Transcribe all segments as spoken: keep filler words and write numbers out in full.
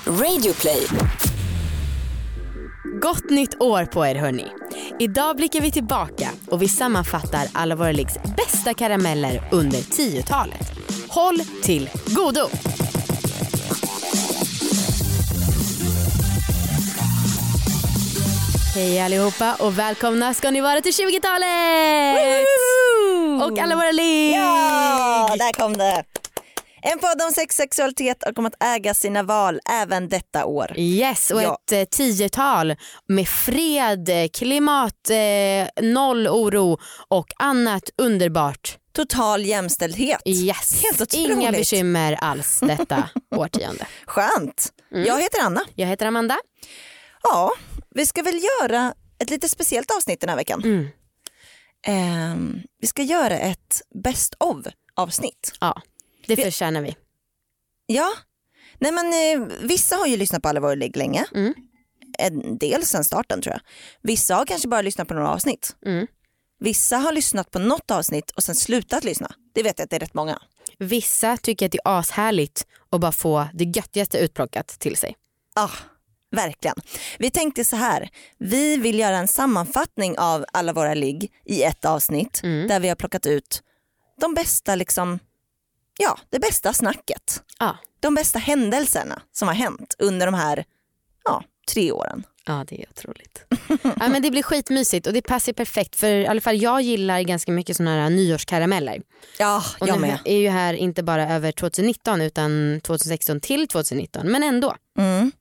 Radioplay. Gott nytt år på er hörni. Idag blickar vi tillbaka och vi sammanfattar alla våra liggs bästa karameller under tiotalet. Håll till godo! Hej allihopa och välkomna ska ni vara till tjugotalet! Och alla våra ligg! Ja, där kom det! En podd om sex, sexualitet och om att äga sina val även detta år. Yes, och ja. ett eh, tiotal med fred, klimat, eh, noll oro och annat underbart. Total jämställdhet. Yes, Helt otroligt. Inga bekymmer alls detta årtionde. Skönt. Mm. Jag heter Anna. Jag heter Amanda. Ja, vi ska väl göra ett lite speciellt avsnitt den här veckan. Mm. Eh, vi ska göra ett best of avsnitt. Ja, det förtjänar vi. Ja, nej men eh, vissa har ju lyssnat på alla våra ligg länge. Mm. En del sedan starten tror jag. Vissa har kanske bara lyssnat på några avsnitt. Mm. Vissa har lyssnat på något avsnitt och sen slutat lyssna. Det vet jag att det är rätt många. Vissa tycker att det är ashärligt att bara få det göttigaste utplockat till sig. Ja, ah, verkligen. Vi tänkte så här. Vi vill göra en sammanfattning av alla våra ligg i ett avsnitt. Mm. Där vi har plockat ut de bästa liksom, ja, det bästa snacket. Ja. De bästa händelserna som har hänt under de här ja, tre åren. Ja, det är otroligt. Ja, men det blir skitmysigt och det passar perfekt för i alla fall jag gillar ganska mycket såna här nyårskarameller. Ja, och jag den med. är ju här inte bara över tjugonitton utan tjugosexton till tjugonitton, men ändå. Mm.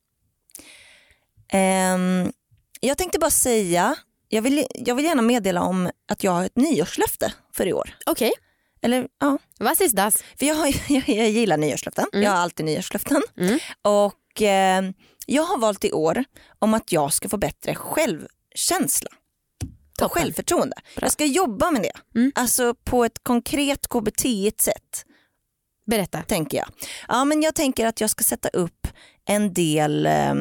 Um, jag tänkte bara säga, jag vill, jag vill gärna meddela om att jag har ett nyårslöfte för i år. Okej. Okay. Eller ja. Vad is das? För jag, har, jag, jag gillar nyårslöften. Mm. Jag har alltid nyårslöften. Mm. Och eh, jag har valt i år om att jag ska få bättre självkänsla. Och självförtroende. Bra. Jag ska jobba med det. Mm. Alltså på ett konkret K B T-igt sätt. Berätta. Tänker jag. Ja, men jag tänker att jag ska sätta upp en del eh,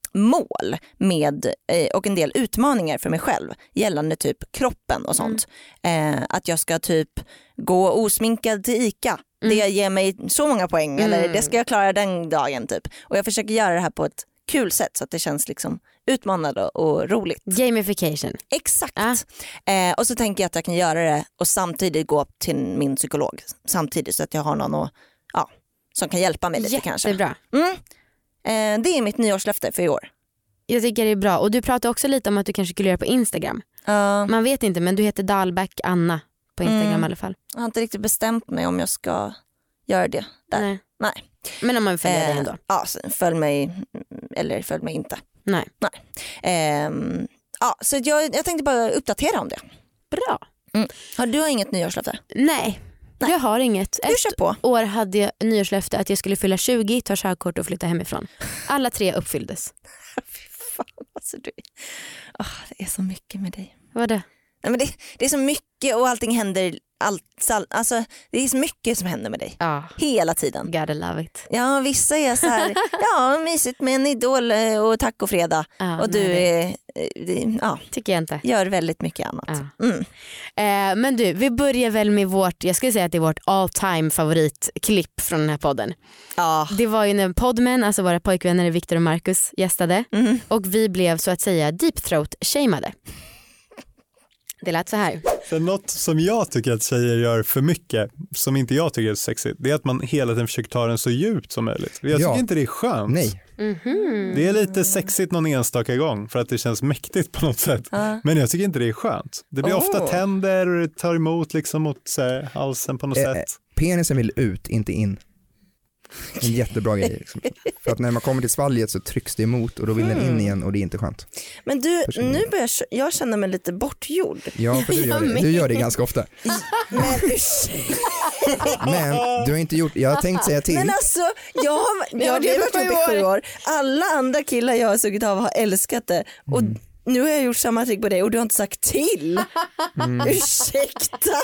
mål med, eh, och en del utmaningar för mig själv gällande typ kroppen och sånt. Mm. Eh, att jag ska typ gå osminkad till ICA. Mm. Det ger mig så många poäng. Mm. Eller det ska jag klara den dagen typ. Och jag försöker göra det här på ett kul sätt så att det känns liksom utmanande och roligt. Gamification. Exakt. Ah. Eh, och så tänker jag att jag kan göra det och samtidigt gå till min psykolog. Samtidigt så att jag har någon och, ja, som kan hjälpa mig lite. Jättebra. kanske. Jättebra. Mm. Eh, det är mitt nyårslöfte för i år. Jag tycker det är bra. Och du pratade också lite om att du kanske skulle göra på Instagram. Uh. Man vet inte, men du heter Dahlback Anna på Instagram mm. i alla fall. Jag har inte riktigt bestämt mig om jag ska göra det där. Nej. Nej. Men om man följer eh, dig ändå? Ja, följ mig eller följ mig inte. Nej. Nej. Eh, ja, så jag, jag tänkte bara uppdatera om det. Bra. Mm. Har du inget nyårslöfte? Nej. Nej, jag har inget. Du kör på. Ett år hade jag nyårslöfte att jag skulle fylla tjugo, ta körkort och flytta hemifrån. Alla tre uppfylldes. Fy fan, alltså du. Oh, det är så mycket med dig. Vad är det? Nej, men det, det är så mycket och allting händer. Allt, alltså, det är så mycket som händer med dig. Ja. Hela tiden. Gotta love it. Ja, vissa är så här, ja, mysigt med en idol och tacofredag. Ja, och du är, ja, tycker jag inte. Gör väldigt mycket annat. Ja. Mm. Eh, men du, vi börjar väl med vårt, jag skulle säga att det är vårt all time favoritklipp från den här podden. Ja. Det var ju när Podmen, alltså våra pojkvänner Viktor och Marcus gästade. Mm. Och vi blev så att säga deep throat shameade. Det lät så här. För något som jag tycker att tjejer gör för mycket, som inte jag tycker är sexigt, det är att man hela tiden försöker ta den så djupt som möjligt. Jag tycker ja. inte det är skönt. Nej. Mm-hmm. Det är lite sexigt någon enstaka gång för att det känns mäktigt på något sätt. Uh. Men jag tycker inte det är skönt. Det blir oh. ofta tänder och det tar emot liksom mot så här, halsen på något eh, sätt. Penisen vill ut, inte in. En jättebra grej. Liksom. För att när man kommer till svalget så trycks det emot och då vill mm. den in igen och det är inte skönt. Men du, nu börjar jag känna mig lite bortgjord. Ja, för du gör det, du gör det ganska ofta. Men, Men du har inte gjort, jag har tänkt säga till. Men alltså, jag har, jag har varit uppe i sju år. Alla andra killar jag har sugit av har älskat det. Och mm. nu har jag gjort samma trick på dig och du har inte sagt till. Mm. Ursäkta.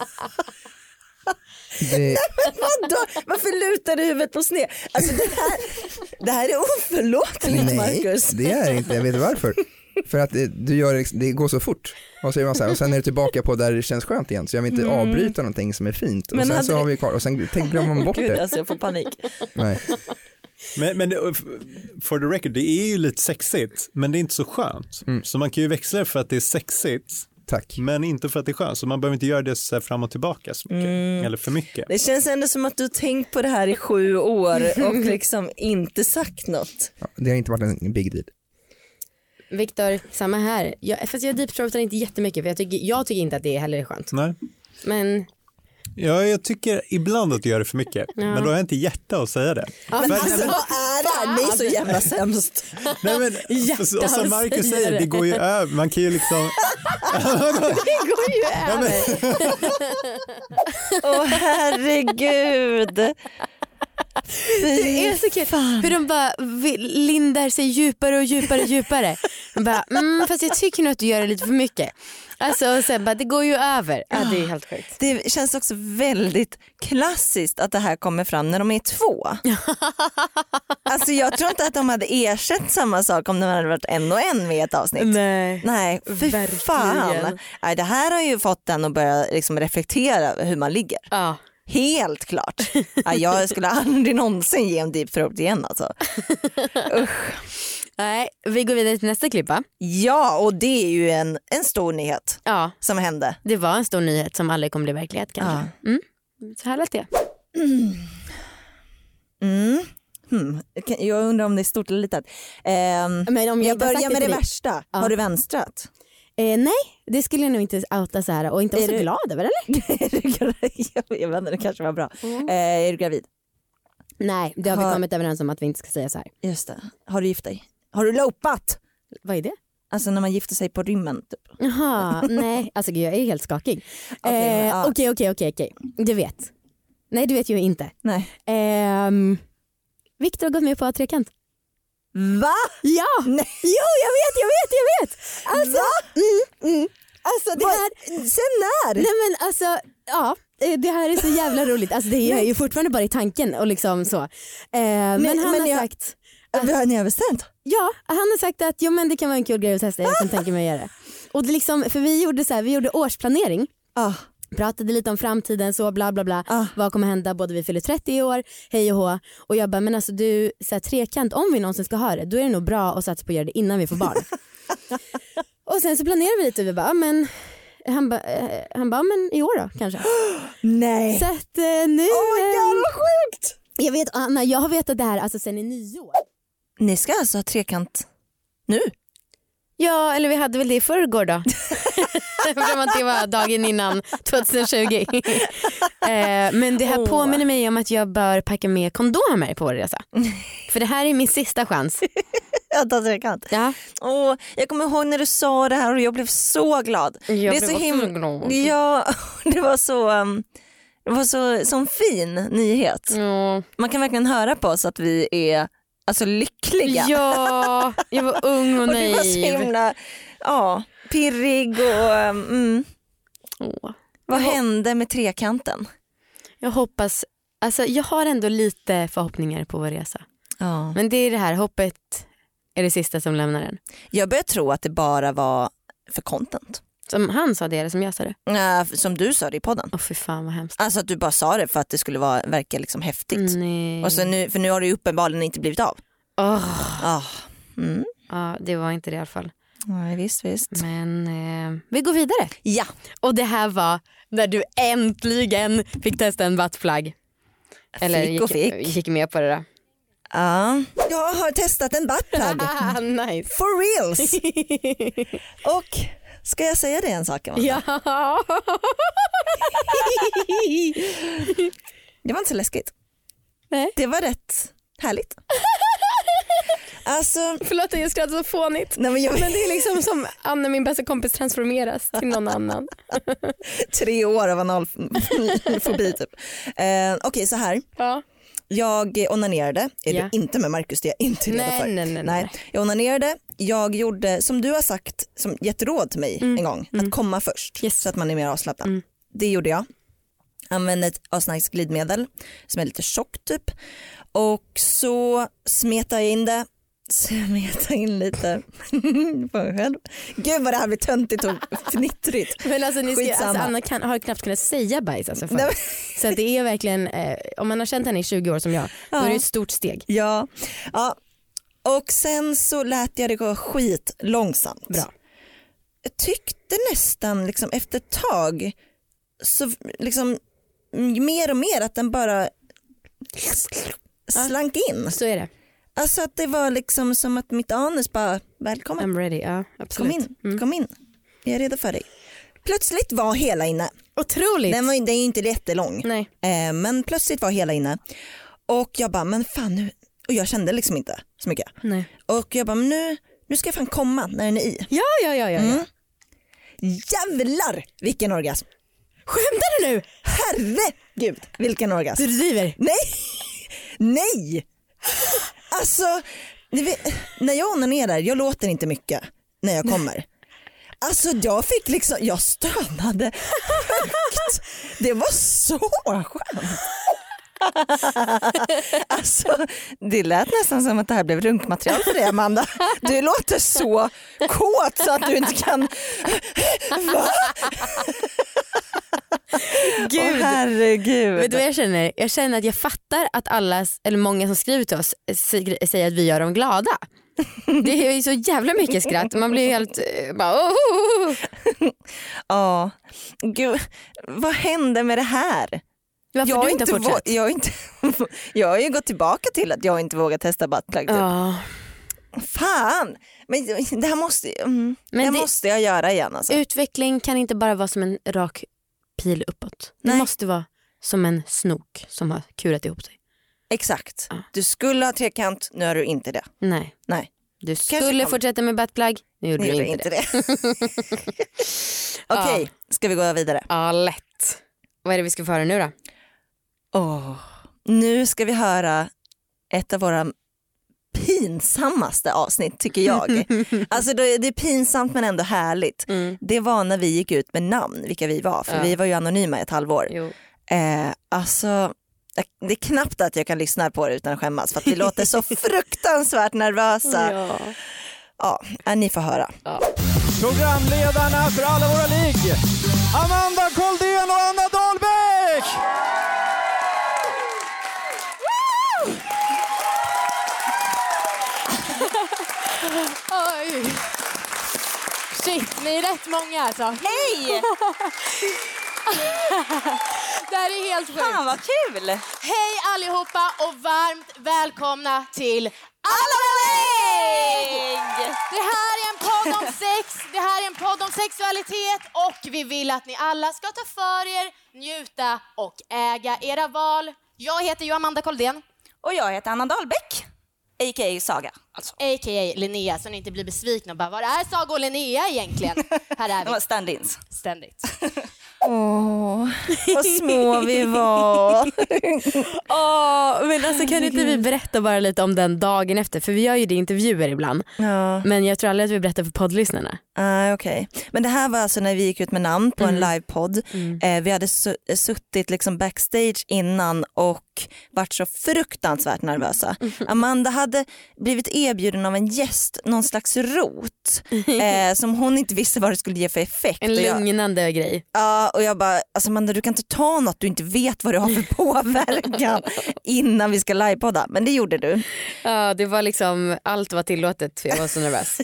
Det... Nej, men vadå? Varför lutar du huvudet på sned? Alltså det här, det här är oförlåtligt, Marcus. Nej, det är inte. Jag vet varför. För att det, du gör, det går så fort. Och, så är man så här, och sen är det tillbaka på där det känns skönt igen. Så jag vill inte mm. avbryta någonting som är fint. Och men sen så har vi kvar. Och sen tänk, glömmer man bort Gud, det. Alltså jag får panik. Nej. Men, men for the record, det är ju lite sexigt, men det är inte så skönt. Mm. Så man kan ju växla för att det är sexigt. Tack. Men inte för att det är skönt, så man behöver inte göra det så här fram och tillbaka så mycket, mm. eller för mycket. Det känns ändå som att du tänkt på det här i sju år och liksom inte sagt något. Ja, det har inte varit en big deal. Viktor, samma här. Jag, fast jag deepthroatar inte jättemycket för jag tycker, jag tycker inte att det heller är skönt. Nej. Men... Ja, jag tycker ibland att du gör det för mycket, ja. Men då har jag inte hjärta att säga det. Ja, men för, alltså, men, vad är det här? Ni är så jävla sämst. Nej, men, och, och som Marcus säger, det. det går ju över. Man kan ju liksom... det går ju över. Åh, oh, herregud. Det är så kul fan. Hur de bara lindar sig djupare och djupare och djupare. De bara, mm, fast jag tycker nog att du gör det lite för mycket. Alltså, och sen bara, det går ju över. Ja, det är helt sjukt. Det känns också väldigt klassiskt att det här kommer fram när de är två. Alltså jag tror inte att de hade ersatt samma sak om de hade varit en och en med ett avsnitt. Nej, Nej, fy fan. Nej, det här har ju fått den att börja liksom reflektera hur man ligger. Ja. Helt klart. Ja, jag skulle aldrig någonsin ge en deep throat igen alltså. Usch. Nej, vi går vidare till nästa klippa. Ja, och det är ju en, en stor nyhet ja. Som hände. Det var en stor nyhet som aldrig kommer bli verklighet kanske. Ja. Mm. Så här lät det. Mm. Mm. Hmm. Jag undrar om det är stort eller litet. Eh, Men om jag, jag börjar med det värsta. Ja. Har du vänstrat? Eh, nej, det skulle jag nog inte outa så här och inte vara så du... glad över, eller? Jag vet inte, det kanske var bra. Mm. Eh, är du gravid? Nej, det har, har vi kommit överens om att vi inte ska säga så här. Just det. Har du gift dig? Har du lopat? Vad är det? Alltså när man gifter sig på rymmen typ. Jaha, nej, alltså jag är helt skakig. Okej, okej, okej, okej. Du vet. Nej, du vet ju inte. Nej. Eh, Viktor har gått med på att trekant. Va? Ja! Nej. Jo, jag vet, jag vet, jag vet. Alltså, mm, mm. Alltså det här... Sen när? Nej men alltså, ja. Det här är så jävla roligt. Alltså det är ju fortfarande bara i tanken och liksom så. Eh, men, men han men har jag... sagt... Att... Har ni överstämt? Ja, han har sagt att jo, men det kan vara en kul grej att testa. Jag kan tänka mig att göra det. Och det liksom, för vi gjorde så här, vi gjorde årsplanering. Ah. Pratade lite om framtiden, så bla bla bla. Ah. Vad kommer hända? Både vi fyller trettio i år, hej och hå. Och jag bara, men alltså du, så här, trekant, om vi någonsin ska ha det, då är det nog bra att satsa på att göra det innan vi får barn. Och sen så planerar vi lite och vi bara, men... Han bara, eh, han ba, men i år då kanske. Nej. Så att eh, nu... Oh my god, vad sjukt! Jag vet, Anna, jag har vetat det här alltså sen i nyår. Ni ska alltså ha trekant nu? Ja, eller vi hade väl det i förrgår då. För att det var dagen innan tjugohundratjugo. eh, men det här oh. påminner mig om att jag bör packa med kondomer på vår resa. För det här är min sista chans. Jag tar trekant. Ja. Oh, jag kommer ihåg när du sa det här och jag blev så glad. Jag det är blev så himla glad. Ja, det var så um, det var så sån fin nyhet. Mm. Man kan verkligen höra på oss att vi är alltså lyckliga. Ja, jag var ung och naiv. Och det var så himla ja, pirrig och mm. oh. Vad jag hände med trekanten? Jag hoppas, alltså jag har ändå lite förhoppningar på vår resa. Ja. Men det är det här, hoppet är det sista som lämnar den. Jag börjar tro att det bara var för content. Som han sa det eller som jag sa det? Ja, som du sa det i podden. Åh oh, fy fan vad hemskt. Alltså att du bara sa det för att det skulle vara, verka liksom häftigt. Nej. Och så nu, för nu har det ju uppenbarligen inte blivit av. Oh. Oh. Mm. Ja, det var inte det i alla fall. Nej, visst, visst. Men eh, vi går vidare. Ja. Och det här var när du äntligen fick testa en buttplug. Eller fick och gick, fick. gick med på det då. Ja, jag har testat en buttplug. Nice. For reals. Och ska jag säga det en sak? Ja. Det var inte så läskigt. Nej. Det var rätt härligt. Alltså, förlåt att jag skrattar så fånigt. Nej, men, jag... men det är liksom som Anna, min bästa kompis, transformeras till någon annan. Tre år av analfobi typ. Eh, Okej, okay, så här. Ja. Jag onanerade, är ja. det inte med Marcus, det är jag inte redo nej, för. Nej, nej, nej. Jag onanerade, jag gjorde som du har sagt, som gett råd till mig mm. en gång, mm. att komma först yes. så att man är mer avslappnad. Mm. Det gjorde jag. Använde ett asnice glidmedel som är lite tjockt typ. Och så smetade jag in det Så jag metar in lite på mig själv. Gud vad det här blir töntigt och fnittrigt. Men alltså, ni ska, alltså Anna kan, har knappt kunnat säga bajs alltså, för. Så att det är verkligen, eh, om man har känt henne i tjugo år som jag, ja. Då är det ett stort steg. Ja, ja. Och sen så lät jag det gå skit långsamt. Bra. Jag tyckte nästan liksom efter ett tag så liksom mer och mer att den bara slank in. Så är det. Alltså att det var liksom som att mitt anus bara, välkommen. I'm ready, ja absolut. Kom in, mm. kom in. Jag är redo för dig. Plötsligt var hela inne. Otroligt. Den, var, den är ju inte jättelång. Nej. Eh, men plötsligt var hela inne. Och jag bara, men fan nu. Och jag kände liksom inte så mycket. Nej. Och jag bara, men nu, nu ska jag fan komma när den är i. Ja, ja, ja, ja. Mm. Jävlar vilken orgasm. Skämtar du nu? Herregud vilken orgasm. Du driver? Nej, nej. Alltså, vet, när jag onanerar, jag låter inte mycket när jag kommer. Alltså jag fick liksom, jag stönade högt. Det var så skönt. Alltså, det lät nästan som att det här blev runkmaterial för dig, Amanda. Du låter så kåt så att du inte kan. Va? Gud. Åh, herregud. Vet du vad jag känner? Jag känner att jag fattar att alla, eller många som skriver till oss säger att vi gör dem glada. Det är ju så jävla mycket skratt. Man blir helt bara oh, oh, oh. Ja, gud, vad hände med det här? Varför jag du inte har fortsatt? Jag, inte, jag har ju gått tillbaka till att jag inte vågar testa buttplug. Ja. Fan, men det här måste, mm, men det, det måste jag göra igen. Alltså. Utveckling kan inte bara vara som en rak pil uppåt. Det Nej. måste vara som en snok som har kurat ihop sig. Exakt. Ja. Du skulle ha trekant, nu har du inte det. Nej. Nej. Du skulle kom... fortsätta med buttplug, nu gjorde nu du inte, inte det. det. Okej, okay, ska vi gå vidare? Ja, lätt. Vad är det vi ska få höra nu då? Oh, nu ska vi höra ett av våra pinsammaste avsnitt tycker jag. Alltså det är pinsamt men ändå härligt. Mm. Det var när vi gick ut med namn, vilka vi var. För ja. Vi var ju anonyma ett halvår. Jo. Eh, alltså det är knappt att jag kan lyssna på det utan att skämmas. För att vi låter så fruktansvärt nervösa. Ja, ja ni får höra. Ja. Programledarna för alla våra ligg, Amanda Koldén och Anna Dahlbäck! Oj. Shit, ni är rätt många alltså. Hej! Det här är helt sjukt. Fan vad kul! Hej allihopa och varmt välkomna till Alla Ligg! Det här är en podd om sex, det här är en podd om sexualitet och vi vill att ni alla ska ta för er, njuta och äga era val. Jag heter ju Amanda Koldén. Och jag heter Anna Dahlbäck. A K A Saga. Alltså. A K A Linnea, så ni inte blir besvikna och bara, vad är Saga och Linnea egentligen? Här är vi. De var stand-ins. Ständigt. Åh, oh, vad små vi var. Åh, oh, men alltså kan inte vi berätta bara lite om den dagen efter? För vi gör ju det intervjuer ibland. Ja. Men jag tror aldrig att vi berättar för poddlyssnarna. Ah, okej. Okay. Men det här var alltså när vi gick ut med namn på mm. en livepodd. Mm. Eh, vi hade su- suttit liksom backstage innan och varit så fruktansvärt nervösa. Mm. Amanda hade blivit erbjuden av en gäst någon slags rot eh, som hon inte visste vad det skulle ge för effekt. En lugnande jag, grej. Ja, och jag bara, alltså Amanda, du kan inte ta något du inte vet vad det har för påverkan innan vi ska livepodda. Men det gjorde du. Ja, det var liksom, allt var tillåtet för jag var så nervös.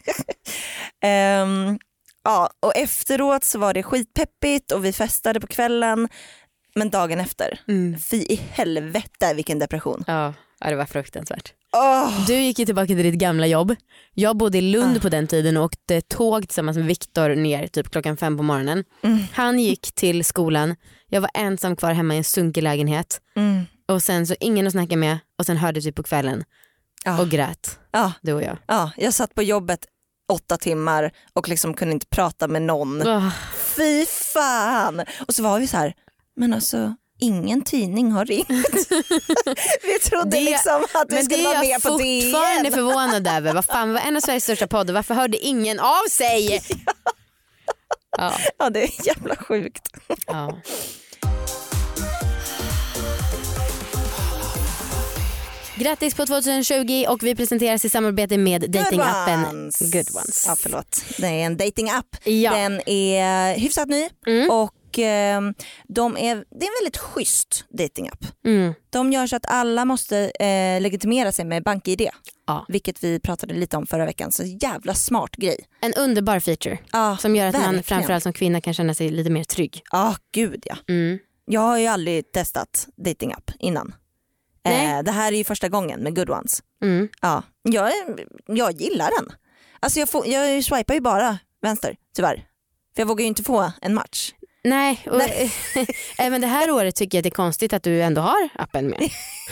um, ja, och efteråt så var det skitpeppigt och vi festade på kvällen. Men dagen efter, mm. fy i helvete vilken depression. Ja, det var fruktansvärt. Oh. Du gick ju tillbaka till ditt gamla jobb. Jag bodde i Lund uh. på den tiden och åkte tåg tillsammans med Viktor ner typ klockan fem på morgonen. Mm. Han gick till skolan. Jag var ensam kvar hemma i en sunkig lägenhet. Mm. Och sen så ingen att snacka med. Och sen hörde typ på kvällen uh. och grät. Uh. Du och jag. Ja, uh. jag satt på jobbet åtta timmar och liksom kunde inte prata med någon. Uh. Fy fan. Och så var vi så här, men alltså ingen tidning har ringt. Vi trodde det, liksom att vi skulle vara med på D N. Men det är jag fortfarande förvånad över. Vad fan, var en av Sveriges största poddar. Varför hörde ingen av sig? Ja, ja. ja det är jävla sjukt. Ja. Grattis på tjugo tjugo och vi presenteras i samarbete med datingappen Good Good Ones. Ja, förlåt. Det är en datingapp. Ja. Den är hyfsat ny Mm. och eh, de är, det är en väldigt schysst datingapp. Mm. De gör så att alla måste eh, legitimera sig med BankID. Ja. Vilket vi pratade lite om förra veckan. Så jävla smart grej. En underbar feature Ja, som gör att man verkligen. framförallt som kvinna kan känna sig lite mer trygg. Ja, gud ja. Mm. Jag har ju aldrig testat datingapp innan. Eh, det här är ju första gången med Good Ones. Mm. Ja, jag, jag gillar den. Alltså jag, får, jag swipar ju bara vänster, tyvärr. För jag vågar ju inte få en match. Nej, och Nej. även det här året tycker jag att det är konstigt att du ändå har appen med.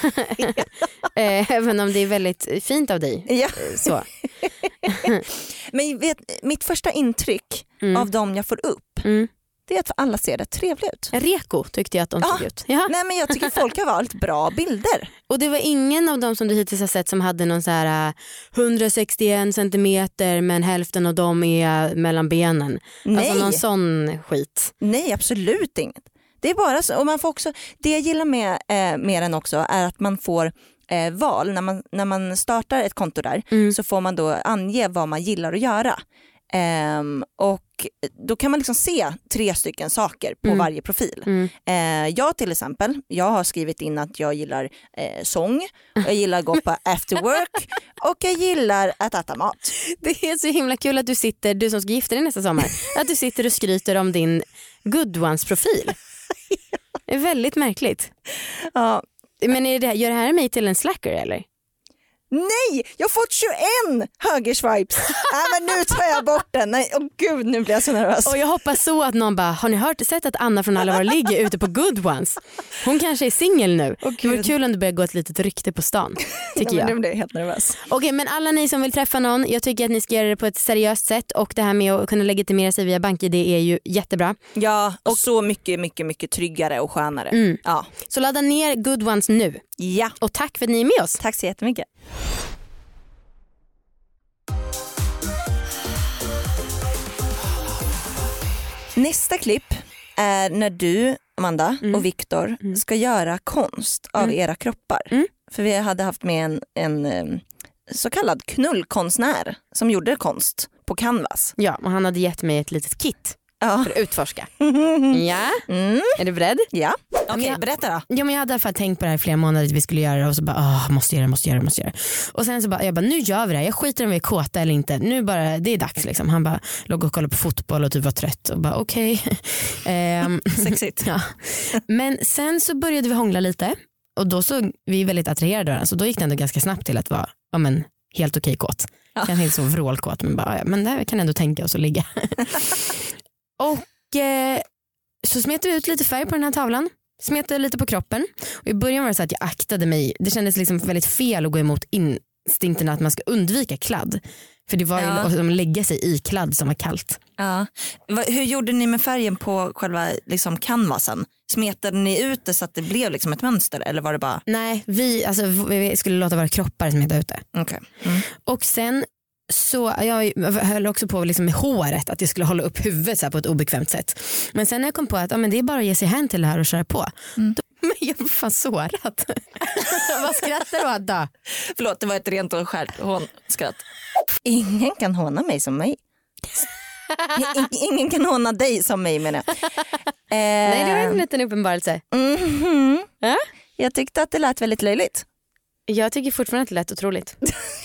Även om det är väldigt fint av dig. Ja. Så. Men vet, mitt första intryck Mm. av dem jag får upp, Mm. det är att alla ser rätt trevliga ut. Reko tyckte jag att de Ja. såg ut. Ja. Nej, men jag tycker folk har valt bra bilder. Och det var ingen av dem som du hittills har sett som hade någon så här äh, hundrasextioen centimeter men hälften av dem är mellan benen. Nej. Alltså någon sån skit. Nej, absolut inget. Det är bara så. Och man får också, det jag gillar med, eh, med den också är att man får eh, val. När man, när man startar ett konto där Mm. så får man då ange vad man gillar att göra. Ehm, och då kan man liksom se tre stycken saker på Mm. varje profil. Mm. Eh, jag till exempel, jag har skrivit in att jag gillar eh, sång, jag gillar att gå på after work och jag gillar att äta mat. Det är så himla kul att du sitter, du som ska gifta dig nästa sommar, att du sitter och skryter om din Good Ones-profil. Det är väldigt märkligt. Ja. Men är det, gör det här mig till en slacker eller? Nej, jag har fått tjugoen högerswipes. Nej, men nu tar jag bort den. Nej, åh gud, nu blir jag så nervös. Och jag hoppas så att någon bara, har ni hört, sett att Anna från Alla våra ligg är ute på Good Ones? Hon kanske är singel nu. Åh, Det vore gud. kul om det börjar gå ett litet rykte på stan, tycker Nej, men jag. nu blir jag helt nervös. Okej, men alla ni som vill träffa någon, jag tycker att ni ska göra det på ett seriöst sätt och det här med att kunna legitimera sig via BankID är ju jättebra. Ja, och så mycket, mycket, mycket tryggare och skönare. Mm. Ja. Så ladda ner Good Ones nu. Ja, Och tack för att ni är med oss. tack så jättemycket. Nästa klipp är när du, Amanda Mm. och Viktor Mm. ska göra konst av Mm. era kroppar. Mm. För vi hade haft med en, en em, så kallad knullkonstnär som gjorde konst på canvas. Ja, och han hade gett mig ett litet kit Ja. för att utforska. Ja, Mm. är du beredd? Ja. Okej, men jag- berätta då. Ja, men jag hade i alla fall tänkt på det här i flera månader att vi skulle göra det och så bara, åh, måste göra det, måste göra det, måste göra det. Och sen så bara, jag bara, nu gör vi det här. Jag skiter om vi är kåta eller inte. Nu bara, det är dags liksom. Han bara låg och kollade på fotboll och typ var trött och bara okej. Ehm, Sexigt. ja. Men sen så började vi hångla lite och då så vi är väldigt attraherade av varandra, så då gick det ändå ganska snabbt till att vara ja, men, helt okej kåt. Ja. Kanske inte så vrålkåt men bara, ja, men det här kan ändå tänka oss att ligga. Och eh, så smet vi ut lite färg på den här tavlan. Smetade lite på kroppen. Och i början var det så att jag aktade mig. Det kändes liksom väldigt fel att gå emot instinkterna att man ska undvika kladd. För det var ju Ja. att de lägga sig i kladd som var kallt. Ja. Va- Hur gjorde ni med färgen på själva liksom, canvasen? Smetade ni ut det så att det blev liksom ett mönster eller var det bara... Nej, vi, alltså, vi skulle låta våra kroppar smeta ut det. Okej. Mm. Och sen så jag höll också på liksom med håret att jag skulle hålla upp huvudet så här på ett obekvämt sätt. Men sen när jag kom på att ja, men det är bara att ge sig hän till det här och köra på. Mm. Då, men jag var fan sårad. Vad skrattar du åt då? Förlåt, det var ett rent och skärt hånskratt. Ingen kan håna mig som mig. I- Ingen kan håna dig som mig menar jag. Eh, Nej, det var en liten uppenbarelse. mhm. Ja? Jag tyckte att det lät väldigt löjligt. Jag tycker fortfarande att det lät otroligt.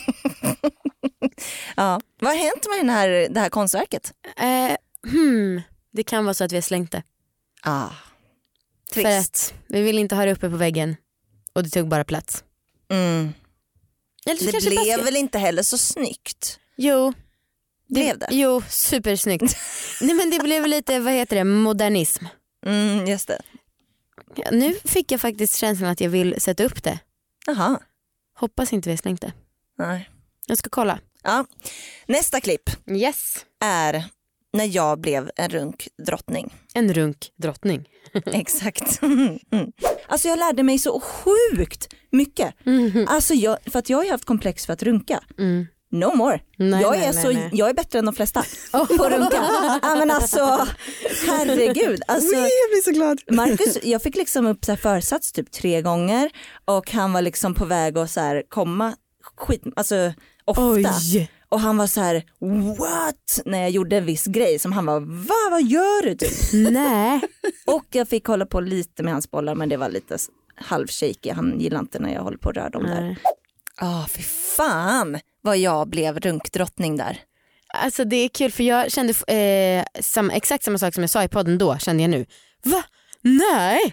Ja. Vad har hänt med den här, det här konstverket? Eh, hmm, det kan vara så att vi har slängt det. Ah. För Trist. att vi vill inte ha det uppe på väggen. Och det tog bara plats. Mm. Eller så Det kanske blev bara- väl inte heller så snyggt? Jo. Blev det? Jo, supersnyggt. Nej, men det blev lite, vad heter det, modernism. Mm, just det. Ja, nu fick jag faktiskt känslan att jag vill sätta upp det. Jaha. Hoppas inte vi har slängt det. Nej. Jag ska kolla. Ja. Nästa klipp Yes. är när jag blev en runkdrottning. En runk drottning. Exakt. Mm. Alltså jag lärde mig så sjukt mycket. Mm. Alltså jag, för att jag har ju haft komplex för att runka. Mm. no more. Nej, jag, nej, är nej, så, nej. jag är bättre än de flesta på runka. Ja, men alltså, herregud. Alltså, jag blir så glad. Marcus, jag fick liksom upp så här försats typ tre gånger och han var liksom på väg att så här komma skit, alltså ofta. Oj. Och han var så här, what? När jag gjorde en viss grej som han var, va, vad gör du typ? Nej. Och jag fick hålla på lite med hans bollar, men det var lite halvshaky. Han gillar inte när jag håller på och rör dem där. Nej. Ja, oh, fy fan vad jag blev runkdrottning där. Alltså det är kul för jag kände eh, sam, exakt samma sak som jag sa i podden då kände jag nu. Va? Nej.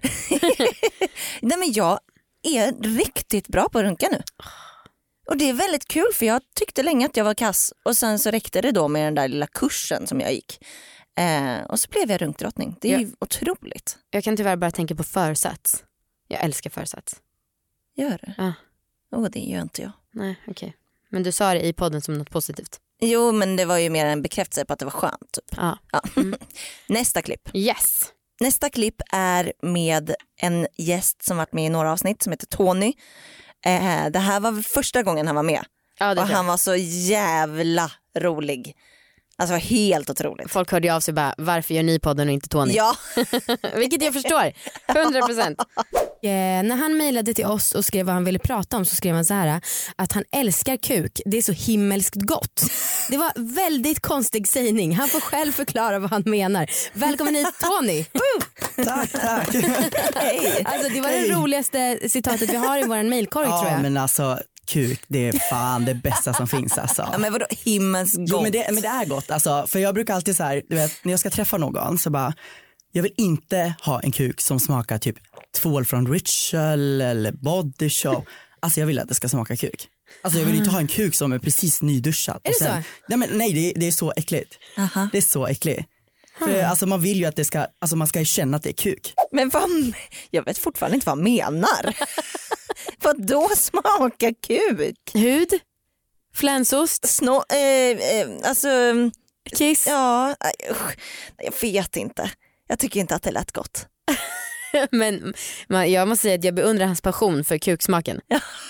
Nej men jag är riktigt bra på att runka nu. Och det är väldigt kul för jag tyckte länge att jag var kass. Och sen så räckte det då med den där lilla kursen som jag gick. Eh, och så blev jag runkdrottning. Det är Ja. ju otroligt. Jag kan tyvärr bara tänka på försats. Jag älskar försats. Gör det? Ja. Åh, oh, det gör inte jag. Nej, okej. Okay. Men du sa det i podden som något positivt. Jo, men det var ju mer en bekräftelse på att det var skönt. Typ. Ja. Ja. Mm. Nästa klipp. Yes. Nästa klipp är med en gäst som varit med i några avsnitt som heter Tony. Eh, det här var första gången han var med. Ja, det och tror jag. han var så jävla rolig. Alltså var helt otroligt. Folk hörde av sig bara, varför gör ni podden och inte Tony? Ja. Vilket jag förstår, hundra procent. Eh, när han mejlade till oss och skrev vad han ville prata om så skrev han så här att han älskar kuk, det är så himmelskt gott. Det var väldigt konstig sägning, han får själv förklara vad han menar. Välkommen hit Tony. Tack, tack. Hej. Alltså, det var det roligaste citatet vi har i vår mejlkorg Ja, tror jag. men alltså kuk, det är fan det bästa som finns alltså. Ja, men vadå himmelskt gott? Jo, men, det, men det är gott alltså, för jag brukar alltid så här, du vet, när jag ska träffa någon så bara, jag vill inte ha en kuk som smakar typ tvål från Ritual eller Body Shop. Alltså jag vill att det ska smaka kuk. Alltså jag vill inte ha en kuk som är precis nyduschad. Är det sen, så? Nej, men, nej det, det är så äckligt. Aha. Det är så äckligt. För, alltså man vill ju att det ska, alltså man ska ju känna att det är kuk. Men vad, jag vet fortfarande inte vad han menar. Vad då smaka kuk? Hud, flänsost, Snå, eh, eh, alltså, kiss. ja, usch, jag vet inte. Jag tycker inte att det lät gott. Men man, jag måste säga att jag beundrar hans passion för kuksmaken.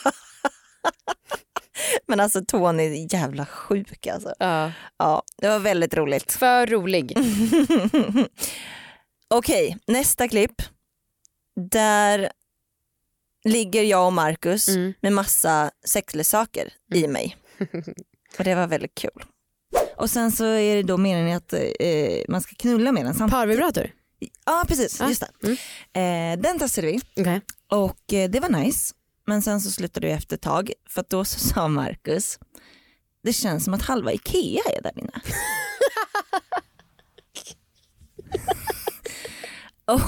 Men alltså Tony är jävla sjuk alltså. Ja. Ja, det var väldigt roligt. För rolig. Okej, nästa klipp. Där ligger jag och Marcus Mm. med massa sexleksaker i mig. Och det var väldigt kul. Och sen så är det då meningen att eh, man ska knulla med den samtidigt. Parvibrator. Ja, precis. Ja. Just det. Mm. Eh, den testade vi Okay. och eh, det var nice. Men sen så slutade det efter ett tag för att då så sa Marcus, det känns som att halva Ikea är där inne. och,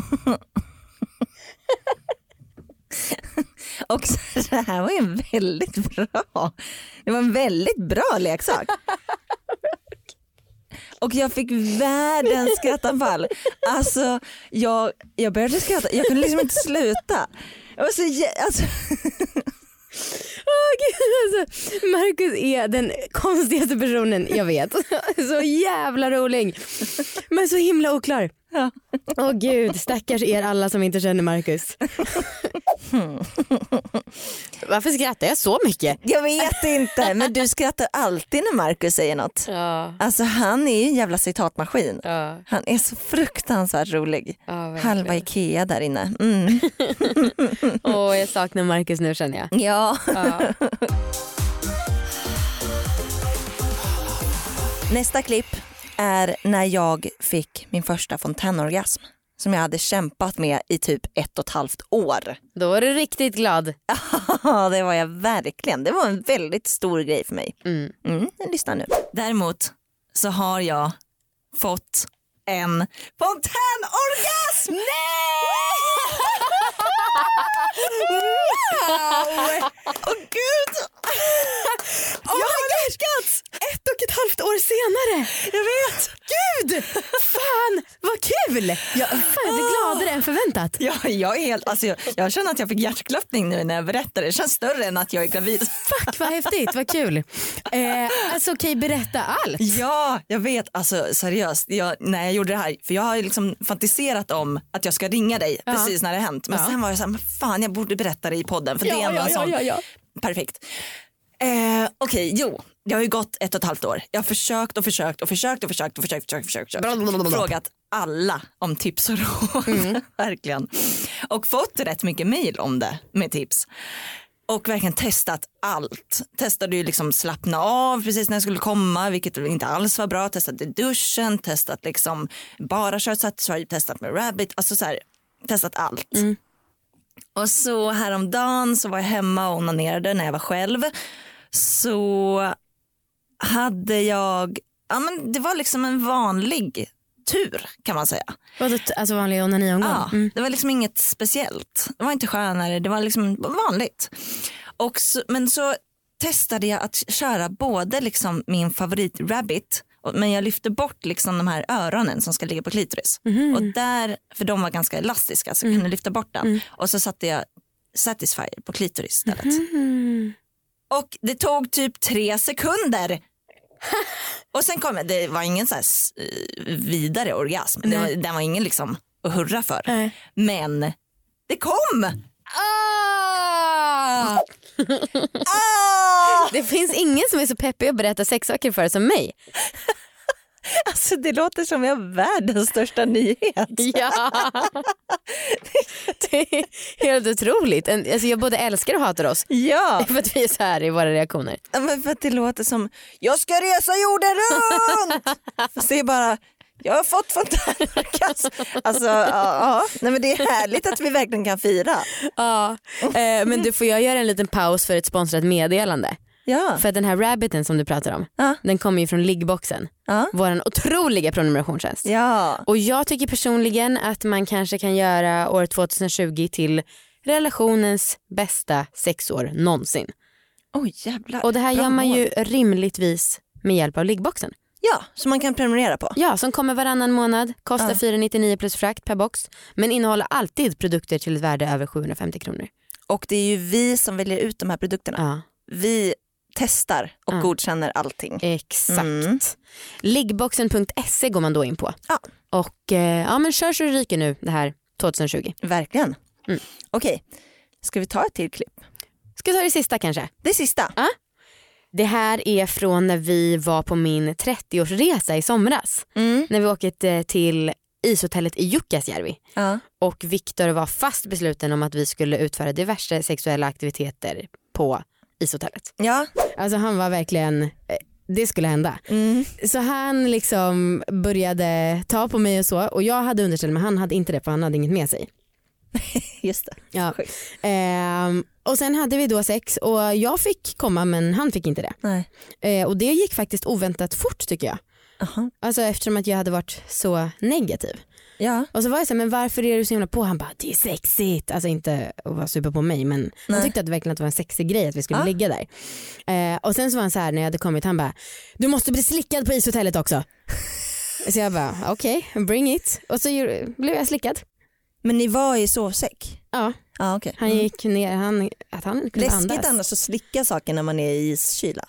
och så det här var ju en väldigt bra, det var en väldigt bra leksak. Och jag fick världens skrattanfall. Alltså jag, jag började skratta, jag kunde liksom inte sluta. Jag var så jä- alltså. Oh, Gud, alltså, Marcus är den konstigaste personen jag vet. Så jävla rolig. Men så himla oklar. Ja. Åh oh, gud, stackars er alla som inte känner Marcus. Varför skrattar jag så mycket? Jag vet inte, men du skrattar alltid när Marcus säger något. Ja, Alltså han är ju en jävla citatmaskin. ja, Han är så fruktansvärt rolig. ja verkligen. Halva Ikea där inne. Mm. Åh, jag saknar Marcus nu känner jag. Ja. Ja. Nästa klipp är när jag fick min första fontänorgasm som jag hade kämpat med i typ ett och ett halvt år. Då är du riktigt glad. Ja, det var jag verkligen. Det var en väldigt stor grej för mig. Mm. Mm, lyssna nu. Däremot så har jag fått en fontänorgasm. Nej! Wow! Åh gud! Oh jag har lyckats! Ett och ett halvt år senare. Jag vet. Gud! Fan, vad kul! Jag, fan, jag blir gladare än förväntat. Ja, jag, är helt, alltså jag, jag känner att jag fick hjärtklappning nu när jag berättar. Det känns större än att jag är gravid. Fuck vad häftigt, vad kul. Eh, alltså okej, okay, berätta allt. Ja, jag vet. Alltså seriöst, jag, när jag gjorde det här, för jag har liksom fantiserat om att jag ska ringa dig Ja. precis när det hänt. Men Ja. sen var jag så här, men fan jag borde berätta det i podden för Ja, det är ändå ja, en sån. ja, ja, ja. Perfekt. Eh, okej, okay, jo. Jag har ju gått ett och ett halvt år. Jag har försökt och försökt och försökt och försökt och försökt, försökt, försökt, försökt. Blablabla. Frågat alla om tips och råd. Mm. Verkligen. Och fått rätt mycket mejl om det med tips. Och verkligen testat allt. Testade ju liksom slappna av precis när jag skulle komma, vilket inte alls var bra. Testat i duschen, testat liksom bara kört Satisfyer, testat med Rabbit. Alltså så här, testat allt. Mm. Och så häromdagen så var jag hemma och onanerade när jag var själv. Så hade jag, ja men det var liksom en vanlig tur kan man säga. Alltså vanlig onaniomgång? Ja, mm. det var liksom inget speciellt. Det var inte skönare, det var liksom vanligt. Och så, men så testade jag att köra både liksom min favorit Rabbit, men jag lyfte bort liksom de här öronen som ska ligga på klitoris. Mm. Och där, för de var ganska elastiska så jag mm. kunde lyfta bort den. Mm. Och så satte jag Satisfyer på klitoris istället. Mm. Och det tog typ tre sekunder. Och sen kom jag, det var ingen så här vidare orgasm. Det var, den var ingen liksom att hurra för. Nej. Men det kom! Ah! ah! Det finns ingen som är så peppig att berätta sexsaker för som mig. Alltså det låter som jag har världens största nyhet. Ja, det är helt otroligt. Alltså jag både älskar och hatar oss. Ja. För att vi är så här i våra reaktioner. Ja, men för att det låter som, jag ska resa jorden runt. Fast det är bara, jag har fått fontänorgasm. Alltså ja, nej men det är härligt att vi verkligen kan fira. Ja, eh, men du får jag göra en liten paus för ett sponsrat meddelande. Ja. För den här Rabbiten som du pratar om, ja. den kommer ju från Liggboxen. Ja. Våran otroliga prenumerationstjänst. Ja. Och jag tycker personligen att man kanske kan göra år tjugohundratjugo till relationens bästa sexår någonsin. Oj jävlar. Och det här Bra gör man mål. ju rimligtvis med hjälp av Liggboxen. Ja, som man kan prenumerera på. Ja, som kommer varannan månad, kostar ja. fyra nittionio plus frakt per box, men innehåller alltid produkter till ett värde över sjuhundrafemtio kronor. Och det är ju vi som väljer ut de här produkterna. Ja. Vi testar och ja. godkänner allting. Exakt. Mm. Liggboxen punkt se går man då in på. Ja. Och eh, ja, men kör så det ryker nu det här tjugohundratjugo. Verkligen. Mm. Okej, ska vi ta ett till klipp? Ska vi ta det sista kanske? Det sista? Ja. Det här är från när vi var på min trettioårsresa i somras. Mm. När vi åkte till ishotellet i Jukkasjärvi. Ja. Och Viktor var fast besluten om att vi skulle utföra diverse sexuella aktiviteter på ishotellet. Ja. Alltså han var verkligen, det skulle hända. Mm. Så han liksom började ta på mig och så. Och jag hade underställ men han hade inte det för han hade inget med sig. Just det. Ja. Ehm, och sen hade vi då sex och jag fick komma men han fick inte det. Nej. Ehm, och det gick faktiskt oväntat fort tycker jag. Uh-huh. Alltså eftersom att jag hade varit så negativ. Ja. Och så var jag så här, men varför är du så himla på? Han bara, det är sexigt. Alltså inte att vara super på mig men Nej. han tyckte att det verkligen att det var en sexig grej att vi skulle ja. ligga där. Ehm, och sen så var han så här när jag hade kommit, han bara, du måste bli slickad på ishotellet också. Så jag bara, okej, okay, bring it. Och så blev jag slickad. Men ni var i sovsäck? Ja, ah, okay. han gick ner, han, att han kunde läskigt andas. Annars att slicka saker när man är i iskyla.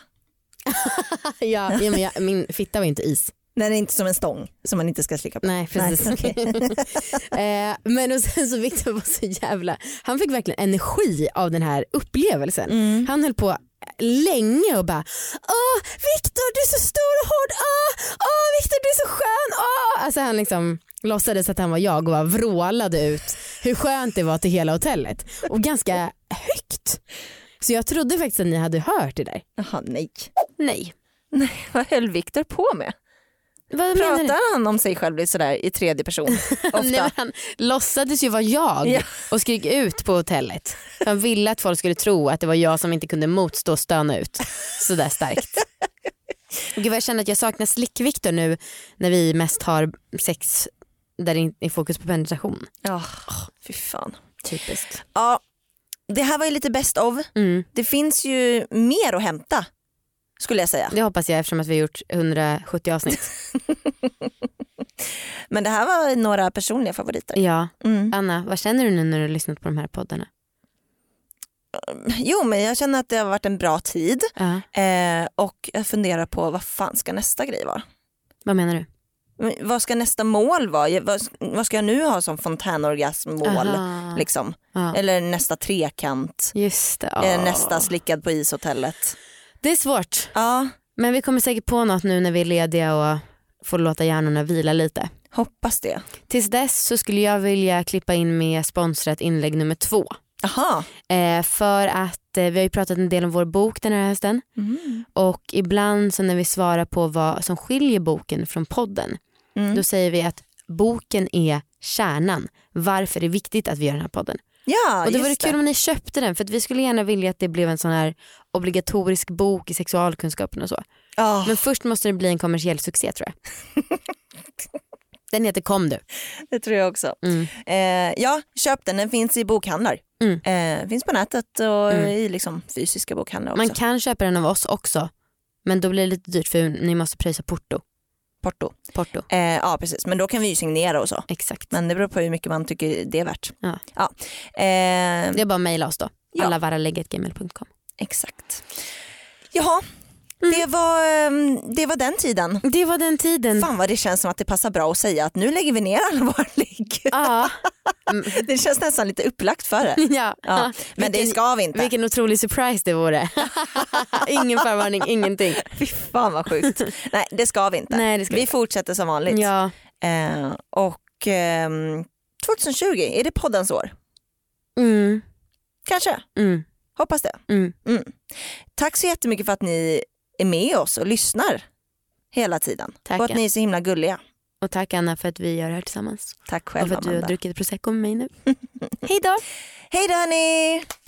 ja, ja, men jag, min fitta var inte is. Nej, det är inte som en stång som man inte ska slicka på. Nej, precis. Nej, okay. eh, men och sen så Viktor var så jävla, han fick verkligen energi av den här upplevelsen. Mm. Han höll på länge och bara, åh Viktor du är så stor och hård, åh, åh Viktor du är så skön, åh. Alltså han liksom låtsades att han var jag och vrålade ut hur skönt det var till hela hotellet och ganska högt. Så jag trodde faktiskt att ni hade hört det där. Jaha, nej. Nej. Nej, vad höll Viktor på med? Vad pratar han om sig själv sådär i tredje person? Ofta. Nej, han låtsades ju vara jag ja. och skrek ut på hotellet. Han ville att folk skulle tro att det var jag som inte kunde motstå och stöna ut sådär starkt. Och gud, jag känner att jag saknar slick-Viktor nu när vi mest har sex där det är fokus på penetration. Ja, oh, fy fan. Typiskt. Ja, det här var ju lite best of. Mm. Det finns ju mer att hämta. Skulle jag säga. Det hoppas jag eftersom att vi har gjort hundrasjuttio avsnitt. Men det här var några personliga favoriter. Ja. Mm. Anna, vad känner du nu när du har lyssnat på de här poddarna? Jo, men jag känner att det har varit en bra tid. Uh-huh. Eh, och jag funderar på vad fan ska nästa grej vara? Vad menar du? Men vad ska nästa mål vara? Vad, vad ska jag nu ha som fontänorgasmmål? Uh-huh. Liksom? Uh-huh. Eller nästa trekant? Just det. Oh. Eller nästa slickad på ishotellet? Det är svårt. Ja, Men vi kommer säkert på något nu när vi är lediga och får låta hjärnorna vila lite. hoppas det. Tills dess så skulle jag vilja klippa in med sponsrat inlägg nummer två. Aha. Eh, för att eh, vi har ju pratat en del om vår bok den här hösten. Mm. Och ibland så när vi svarar på vad som skiljer boken från podden. Mm. Då säger vi att boken är kärnan. Varför det är viktigt att vi gör den här podden. Ja, Och det just vore kul om ni köpte den. För att vi skulle gärna vilja att det blev en sån här obligatorisk bok i sexualkunskapen och så. Oh, Men först måste det bli en kommersiell succé tror jag. Den heter Kom du. det tror jag också. Mm. Eh, ja, köp den. Den finns i bokhandlar. Mm. Eh, finns på nätet och Mm. i liksom fysiska bokhandlar också. Man kan köpa den av oss också. Men då blir det lite dyrt för ni måste pröjsa porto. Porto. Porto. Eh, ja, precis. Men då kan vi ju signera och så. Exakt. Men det beror på hur mycket man tycker det är värt. Ja. Ja. Eh, Det är bara att mejla oss då. Ja. allavaralägg at gmail punkt com. Exakt. Jaha, Mm. det, var, ehm, det var den tiden. Det var den tiden. Fan vad det känns som att det passar bra att säga att nu lägger vi ner alla våra ligg. Ja. Det känns nästan lite upplagt för det. Ja. Ja, men det ska vi inte. Vilken otrolig surprise det vore. Ingen förvarning, ingenting. Fy fan vad sjukt. Nej, det ska vi inte. Nej, det ska vi vi. fortsätter som vanligt. Ja. Eh, och ehm, tjugohundratjugo, är det poddens år? Mm. Kanske. Mm. Hoppas det. Mm. Mm. Tack så jättemycket för att ni är med oss och lyssnar hela tiden. Tack, och att ni är så himla gulliga. Och tack Anna för att vi gör det här tillsammans. Tack Och själv, för att du har Amanda. druckit prosecco med mig nu. Hej då! Hej då hörni!